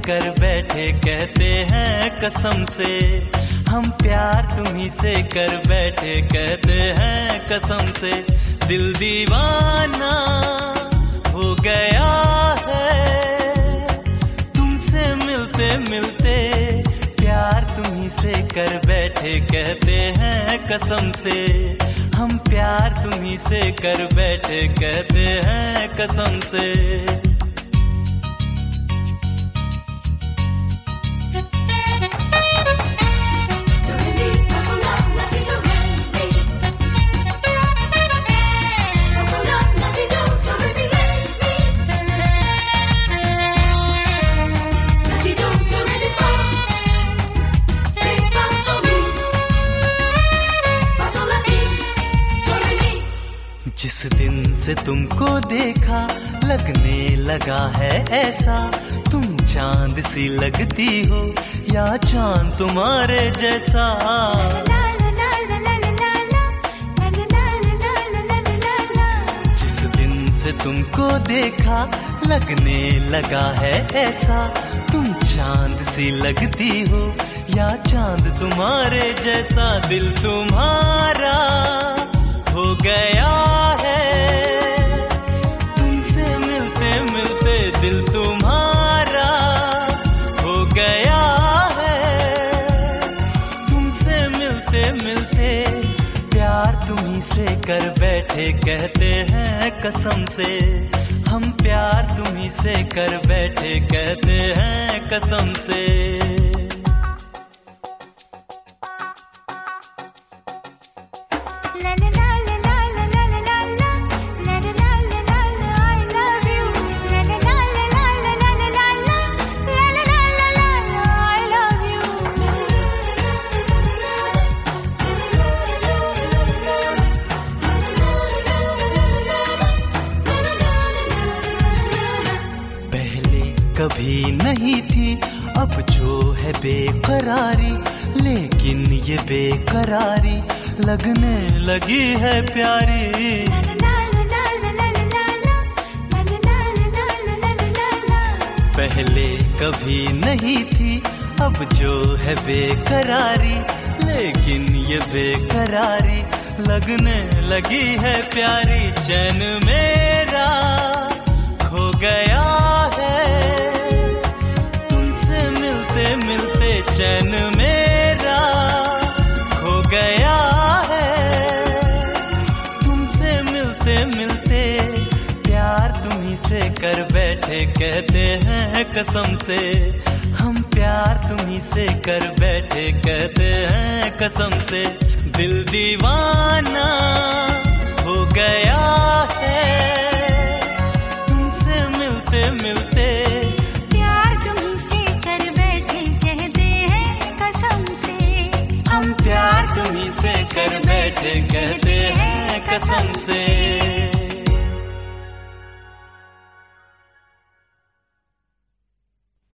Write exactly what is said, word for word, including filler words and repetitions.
कर बैठे कहते हैं कसम से, हम प्यार तुम्ही से कर बैठे कहते हैं कसम से। दिल दीवाना हो गया है तुमसे मिलते मिलते, प्यार तुम्ही से कर बैठे कहते हैं कसम से, हम प्यार तुम्ही से कर बैठे कहते हैं कसम से। जिस दिन से तुमको देखा लगने लगा है ऐसा, तुम चांद सी लगती हो या चांद तुम्हारे जैसा। जिस दिन से तुमको देखा लगने लगा है ऐसा, तुम चांद सी लगती हो या चांद तुम्हारे जैसा। दिल तुम्हारा हो गया है तुमसे मिलते मिलते, दिल तुम्हारा हो गया है तुमसे मिलते मिलते, प्यार तुम्ही से कर बैठे कहते हैं कसम से, हम प्यार तुम्ही से कर बैठे कहते हैं कसम से। कभी नहीं थी अब जो है बेकरारी, लेकिन ये बेकरारी लगने लगी है प्यारी। पहले कभी नहीं थी अब जो है बेकरारी, लेकिन ये बेकरारी लगने लगी है प्यारी। चैन मेरा खो गया है मिलते, चैन मेरा खो गया है तुमसे मिलते मिलते, प्यार तुम्ही से कर बैठे कहते हैं कसम से, हम प्यार तुम्ही से कर बैठे कहते हैं कसम से। दिल दीवाना हो गया है तुमसे मिलते मिलते, प्यार तुम्ही से कर बैठे कहते हैं कसम से।